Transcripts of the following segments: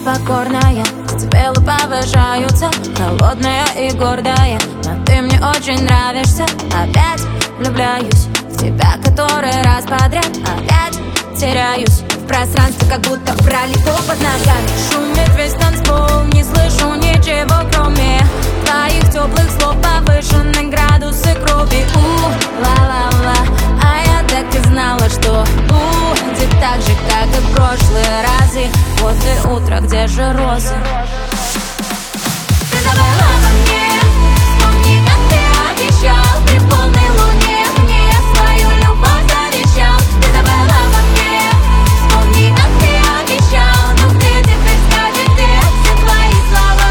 непокорная, децибелы повышаются, холодная и гордая. Но ты мне очень нравишься. Опять влюбляюсь в тебя который раз подряд. Опять теряюсь в пространстве, как будто пролито под ногами. Шумит весь танцпол, не слышу ничего, кроме твоих теплых слов, повышенные градусы крови. Ла-ла-ла, а я так и знала, что будет так же, как и в прошлые разы. После утра, где же розы? Ты забыла обо мне, вспомни, как ты обещал. При полной луне мне свою любовь завещал. Ты забыла обо мне, вспомни, как ты обещал. Но где теперь, скажи, где все твои слова?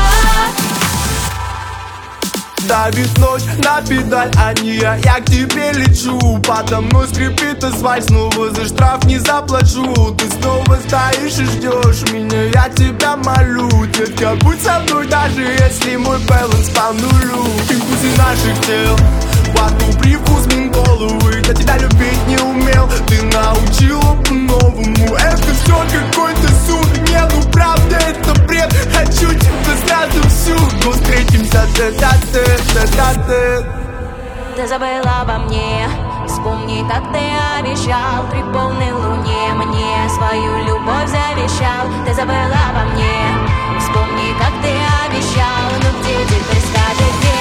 Давит ночь на педаль, а не я к тебе лечу. Подо мной скрипит асфальт, снова за штраф не заплачу. Ты снова стоишь и ждешь меня, я тебя молю. Детка, будь со мной, даже если мой баланс по нулю. Импульсы наших тел, во рту привкус минголовый. Я тебя любить не умел, ты научила по-новому. Это все какой-то суд, не, ну правда это бред. Хочу тебя сразу всю, но встретимся тет-а-тет, тет-а-тет. Ты забыла обо мне, вспомни, как ты обещал. При полной луне мне свою любовь завещал. Ты забыла обо мне, вспомни, как ты обещал. Ну где теперь, скажи, где